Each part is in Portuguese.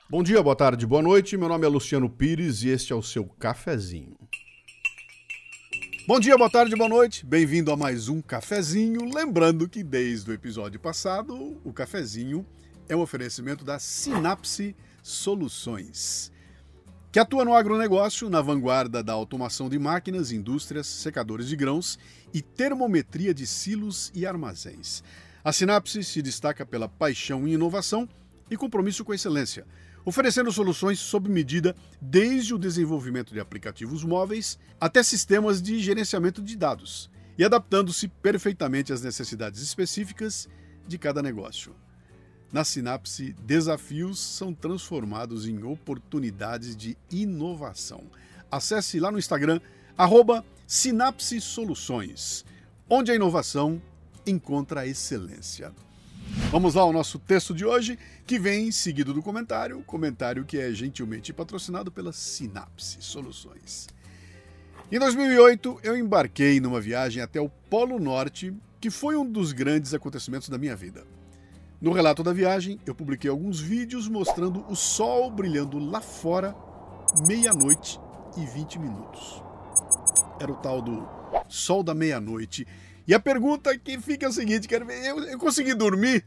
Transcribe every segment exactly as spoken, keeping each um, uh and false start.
Bom dia, boa tarde, boa noite. Meu nome é Luciano Pires e este é o seu cafezinho. Bom dia, boa tarde, boa noite. Bem-vindo a mais um cafezinho. Lembrando que desde o episódio passado, o cafezinho é um oferecimento da Sinapse Soluções, que atua no agronegócio, na vanguarda da automação de máquinas, indústrias, secadores de grãos e termometria de silos e armazéns. A Sinapse se destaca pela paixão em inovação e compromisso com a excelência, oferecendo soluções sob medida desde o desenvolvimento de aplicativos móveis até sistemas de gerenciamento de dados e adaptando-se perfeitamente às necessidades específicas de cada negócio. Na Sinapse, desafios são transformados em oportunidades de inovação. Acesse lá no Instagram, arroba Sinapse Soluções, onde a inovação encontra a excelência. Vamos lá ao nosso texto de hoje, que vem seguido do comentário, comentário que é gentilmente patrocinado pela Sinapse Soluções. Em dois mil e oito, eu embarquei numa viagem até o Polo Norte, que foi um dos grandes acontecimentos da minha vida. No relato da viagem, eu publiquei alguns vídeos mostrando o sol brilhando lá fora, meia-noite e vinte minutos. Era o tal do sol da meia-noite. E a pergunta que fica é a seguinte, quero ver, eu, eu consegui dormir?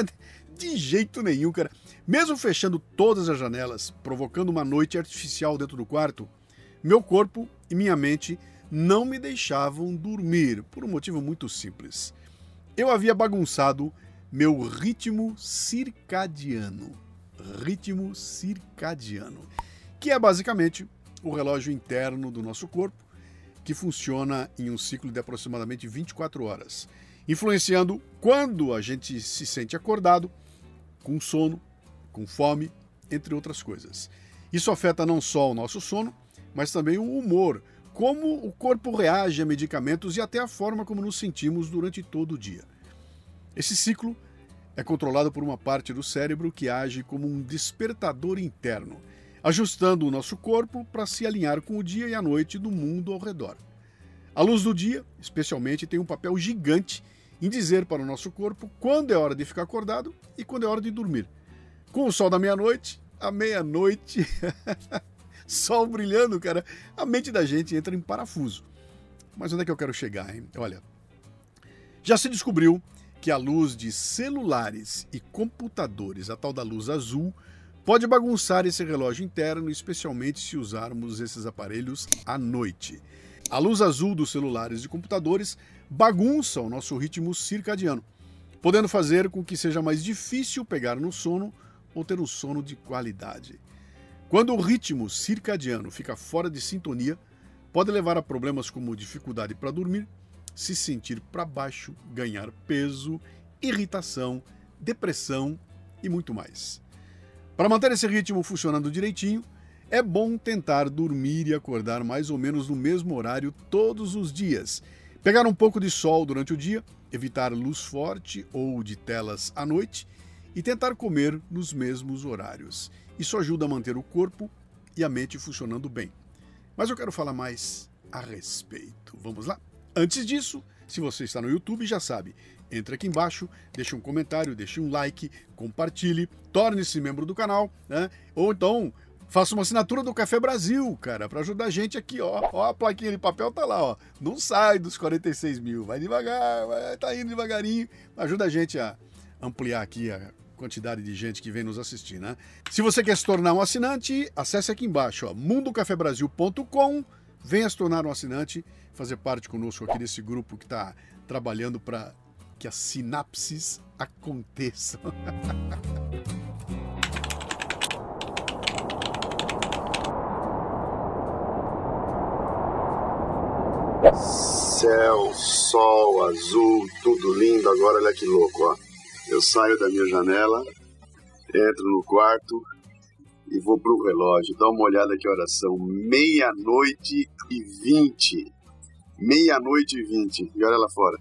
De jeito nenhum, cara. Mesmo fechando todas as janelas, provocando uma noite artificial dentro do quarto, meu corpo e minha mente não me deixavam dormir, por um motivo muito simples. Eu havia bagunçado meu ritmo circadiano. Ritmo circadiano, que é basicamente o relógio interno do nosso corpo, que funciona em um ciclo de aproximadamente vinte e quatro horas, influenciando quando a gente se sente acordado, com sono, com fome, entre outras coisas. Isso afeta não só o nosso sono, mas também o humor, como o corpo reage a medicamentos e até a forma como nos sentimos durante todo o dia. Esse ciclo é controlado por uma parte do cérebro que age como um despertador interno, ajustando o nosso corpo para se alinhar com o dia e a noite do mundo ao redor. A luz do dia, especialmente, tem um papel gigante em dizer para o nosso corpo quando é hora de ficar acordado e quando é hora de dormir. Com o sol da meia-noite, à meia-noite, sol brilhando, cara, a mente da gente entra em parafuso. Mas onde é que eu quero chegar, hein? Olha, já se descobriu que a luz de celulares e computadores, a tal da luz azul, pode bagunçar esse relógio interno, especialmente se usarmos esses aparelhos à noite. A luz azul dos celulares e computadores bagunça o nosso ritmo circadiano, podendo fazer com que seja mais difícil pegar no sono ou ter um sono de qualidade. Quando o ritmo circadiano fica fora de sintonia, pode levar a problemas como dificuldade para dormir, se sentir para baixo, ganhar peso, irritação, depressão e muito mais. Para manter esse ritmo funcionando direitinho, é bom tentar dormir e acordar mais ou menos no mesmo horário todos os dias. Pegar um pouco de sol durante o dia, evitar luz forte ou de telas à noite e tentar comer nos mesmos horários. Isso ajuda a manter o corpo e a mente funcionando bem. Mas eu quero falar mais a respeito. Vamos lá? Antes disso, se você está no YouTube, já sabe, entre aqui embaixo, deixe um comentário, deixe um like, compartilhe, torne-se membro do canal, né? Ou então faça uma assinatura do Café Brasil, cara, para ajudar a gente aqui, ó. Ó, a plaquinha de papel tá lá, ó. Não sai dos quarenta e seis mil, vai devagar, vai, tá indo devagarinho. Ajuda a gente a ampliar aqui a quantidade de gente que vem nos assistir, né? Se você quer se tornar um assinante, acesse aqui embaixo, ó, mundo café brasil ponto com, venha se tornar um assinante, fazer parte conosco aqui desse grupo que está trabalhando para que as sinapses aconteçam. Céu, sol, azul, tudo lindo. Agora olha que louco, ó. Eu saio da minha janela, entro no quarto e vou pro relógio. Dá uma olhada que horas são. Meia-noite e vinte. Meia-noite e vinte. E olha lá fora.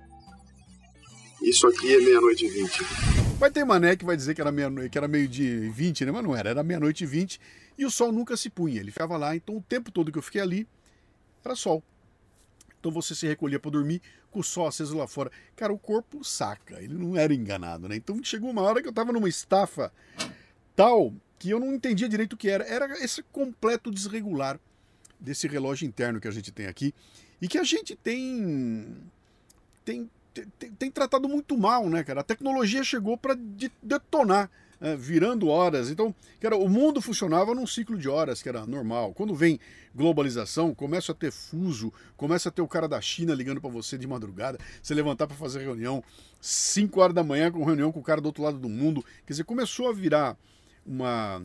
Isso aqui é meia-noite e vinte. Vai ter mané que vai dizer que era meia-noite, que era meio-dia e vinte, né? Mas não era, era meia-noite e vinte e o sol nunca se punha, ele ficava lá, então o tempo todo que eu fiquei ali era sol. Então você se recolhia para dormir com o sol aceso lá fora. Cara, o corpo saca, ele não era enganado, né? Então chegou uma hora que eu tava numa estafa tal que eu não entendia direito o que era. Era esse completo desregular desse relógio interno que a gente tem aqui e que a gente tem tem, tem, tem tratado muito mal, né, cara? A tecnologia chegou para detonar, é, virando horas. Então, cara, o mundo funcionava num ciclo de horas que era normal. Quando vem globalização, começa a ter fuso, começa a ter o cara da China ligando para você de madrugada, você levantar para fazer reunião cinco horas da manhã com reunião com o cara do outro lado do mundo. Quer dizer, começou a virar uma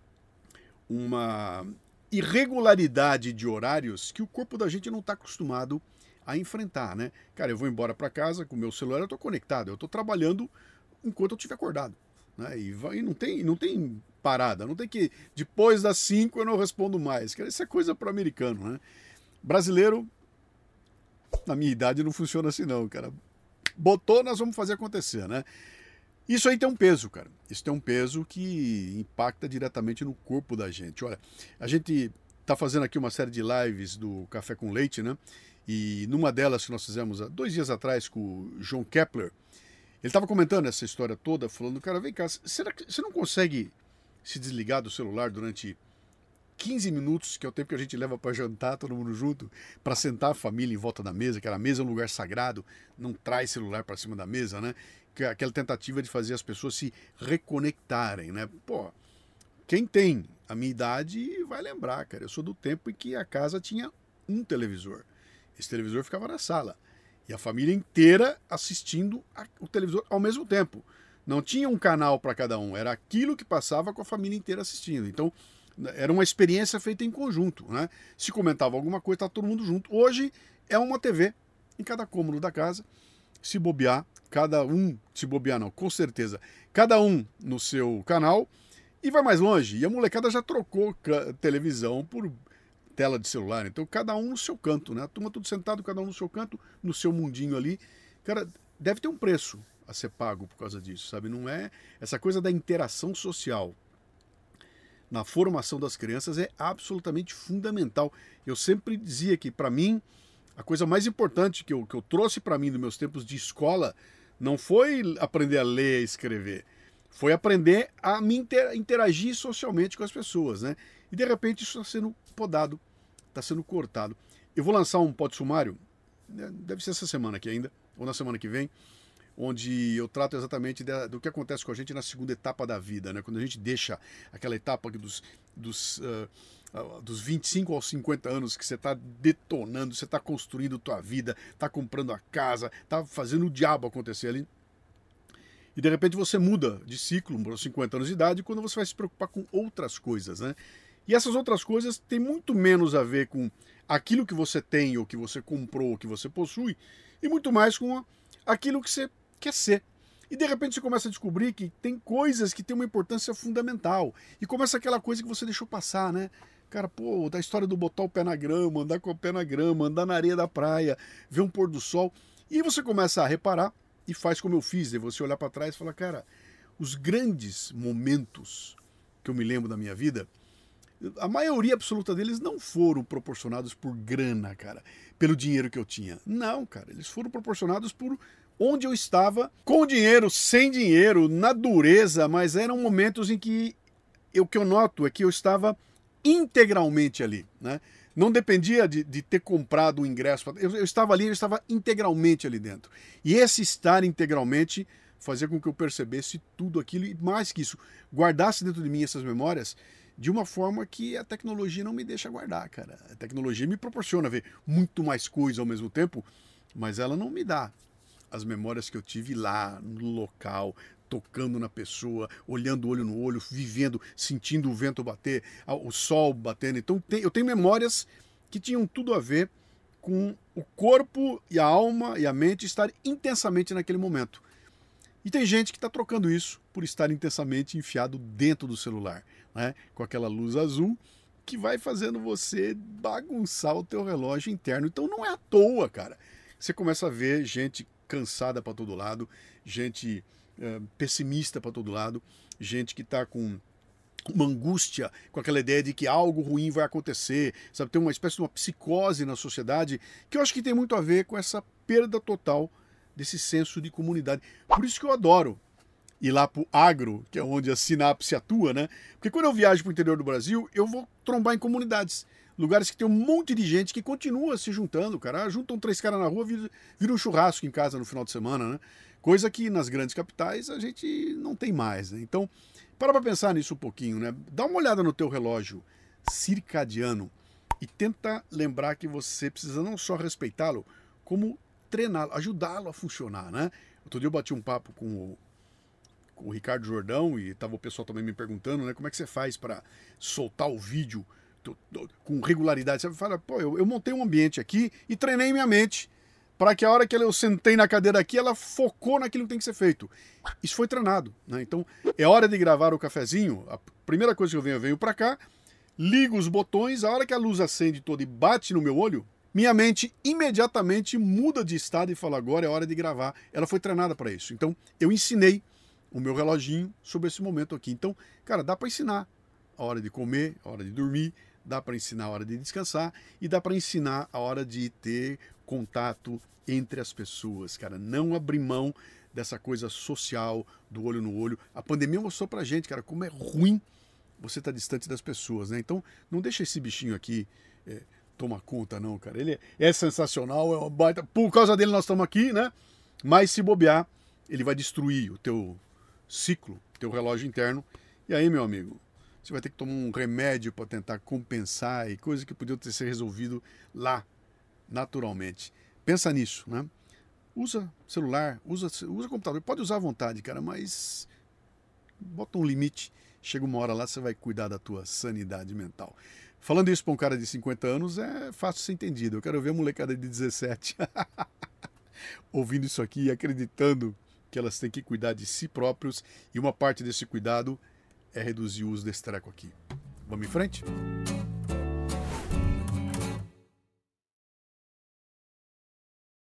uma irregularidade de horários que o corpo da gente não está acostumado a enfrentar, né? Cara, eu vou embora para casa com o meu celular, eu estou conectado, eu estou trabalhando enquanto eu estiver acordado, né? E, vai, e não tem, não tem parada, não tem que depois das cinco eu não respondo mais. Cara, isso é coisa para americano, né? Brasileiro, na minha idade, não funciona assim não, cara. Botou, nós vamos fazer acontecer, né? Isso aí tem um peso, cara. Isso tem um peso que impacta diretamente no corpo da gente. Olha, a gente tá fazendo aqui uma série de lives do Café com Leite, né? E numa delas que nós fizemos há dois dias atrás com o João Kepler, ele estava comentando essa história toda, falando, cara, vem cá, será que você não consegue se desligar do celular durante quinze minutos, que é o tempo que a gente leva para jantar, todo mundo junto, para sentar a família em volta da mesa, que a mesa é um lugar sagrado, não traz celular para cima da mesa, né? Que é aquela tentativa de fazer as pessoas se reconectarem, né? Pô, quem tem a minha idade vai lembrar, cara, eu sou do tempo em que a casa tinha um televisor. Esse televisor ficava na sala. E a família inteira assistindo a, o televisor ao mesmo tempo. Não tinha um canal para cada um, era aquilo que passava com a família inteira assistindo. Então, era uma experiência feita em conjunto, né? Se comentava alguma coisa, estava todo mundo junto. Hoje é uma T V em cada cômodo da casa. Se bobear, cada um, se bobear não, com certeza, cada um no seu canal. E vai mais longe, e a molecada já trocou televisão por tela de celular, então cada um no seu canto, né? A turma tudo sentado, cada um no seu canto, no seu mundinho ali. Cara, deve ter um preço a ser pago por causa disso, sabe? Não é essa coisa da interação social na formação das crianças é absolutamente fundamental. Eu sempre dizia que, para mim, a coisa mais importante que eu, que eu trouxe para mim nos meus tempos de escola não foi aprender a ler e escrever, foi aprender a me interagir socialmente com as pessoas, né? E de repente isso está sendo podado, está sendo cortado. Eu vou lançar um pod sumário, deve ser essa semana aqui ainda, ou na semana que vem, onde eu trato exatamente do que acontece com a gente na segunda etapa da vida, né? Quando a gente deixa aquela etapa dos, dos, uh, dos vinte e cinco aos cinquenta anos que você está detonando, você está construindo a tua vida, está comprando a casa, está fazendo o diabo acontecer ali. E de repente você muda de ciclo para os cinquenta anos de idade quando você vai se preocupar com outras coisas, né? E essas outras coisas têm muito menos a ver com aquilo que você tem, ou que você comprou, ou que você possui, e muito mais com aquilo que você quer ser. E de repente você começa a descobrir que tem coisas que têm uma importância fundamental. E começa aquela coisa que você deixou passar, né? Cara, pô, da história do botar o pé na grama, andar com o pé na grama, andar na areia da praia, ver um pôr do sol. E você começa a reparar, e faz como eu fiz, de você olhar para trás e falar, cara, os grandes momentos que eu me lembro da minha vida, a maioria absoluta deles não foram proporcionados por grana, cara, pelo dinheiro que eu tinha. Não, cara, eles foram proporcionados por onde eu estava, com dinheiro, sem dinheiro, na dureza, mas eram momentos em que eu, o que eu noto é que eu estava integralmente ali, né? Não dependia de, de ter comprado o ingresso, eu, eu estava ali, eu estava integralmente ali dentro. E esse estar integralmente fazia com que eu percebesse tudo aquilo e mais que isso, guardasse dentro de mim essas memórias de uma forma que a tecnologia não me deixa guardar, cara. A tecnologia me proporciona ver muito mais coisa ao mesmo tempo, mas ela não me dá as memórias que eu tive lá, no local, tocando na pessoa, olhando olho no olho, vivendo, sentindo o vento bater, o sol batendo. Então eu tenho memórias que tinham tudo a ver com o corpo e a alma e a mente estar intensamente naquele momento. E tem gente que está trocando isso por estar intensamente enfiado dentro do celular, né? Com aquela luz azul que vai fazendo você bagunçar o teu relógio interno. Então não é à toa, cara. Você começa a ver gente cansada para todo lado, gente é, pessimista para todo lado, gente que está com uma angústia, com aquela ideia de que algo ruim vai acontecer, sabe? Tem uma espécie de uma psicose na sociedade que eu acho que tem muito a ver com essa perda total desse senso de comunidade. Por isso que eu adoro ir lá pro agro, que é onde a sinapse atua, né? Porque quando eu viajo pro interior do Brasil, eu vou trombar em comunidades. Lugares que tem um monte de gente que continua se juntando, cara. Ah, juntam três caras na rua, vira, vira um churrasco em casa no final de semana, né? Coisa que nas grandes capitais a gente não tem mais, né? Então, para pra pensar nisso um pouquinho, né? Dá uma olhada no teu relógio circadiano e tenta lembrar que você precisa não só respeitá-lo, como treiná-lo, ajudá-lo a funcionar, né? Outro dia eu bati um papo com o, com o Ricardo Jordão e tava o pessoal também me perguntando, né? Como é que você faz para soltar o vídeo com regularidade? Você fala, pô, eu, eu montei um ambiente aqui e treinei minha mente para que a hora que eu sentei na cadeira aqui, ela focou naquilo que tem que ser feito. Isso foi treinado, né? Então, é hora de gravar o cafezinho. A primeira coisa que eu venho, eu venho para cá, ligo os botões, a hora que a luz acende toda e bate no meu olho, minha mente imediatamente muda de estado e fala, agora é hora de gravar. Ela foi treinada para isso. Então, eu ensinei o meu reloginho sobre esse momento aqui. Então, cara, dá para ensinar a hora de comer, a hora de dormir, dá para ensinar a hora de descansar e dá para ensinar a hora de ter contato entre as pessoas, cara. Não abrir mão dessa coisa social, do olho no olho. A pandemia mostrou pra gente, cara, como é ruim você estar distante das pessoas, né? Então, não deixa esse bichinho aqui é, tomar conta, não, cara. Ele é, é sensacional, é uma baita... Por causa dele nós estamos aqui, né? Mas se bobear, ele vai destruir o teu ciclo, teu relógio interno. E aí, meu amigo, você vai ter que tomar um remédio para tentar compensar e coisa que podia ter sido resolvido lá, naturalmente. Pensa nisso, né? Usa celular, usa, usa computador, pode usar à vontade, cara, mas bota um limite. Chega uma hora lá, você vai cuidar da tua sanidade mental. Falando isso para um cara de cinquenta anos é fácil ser entendido. Eu quero ver a molecada de dezessete ouvindo isso aqui e acreditando que elas têm que cuidar de si próprios e uma parte desse cuidado é reduzir o uso desse treco aqui. Vamos em frente?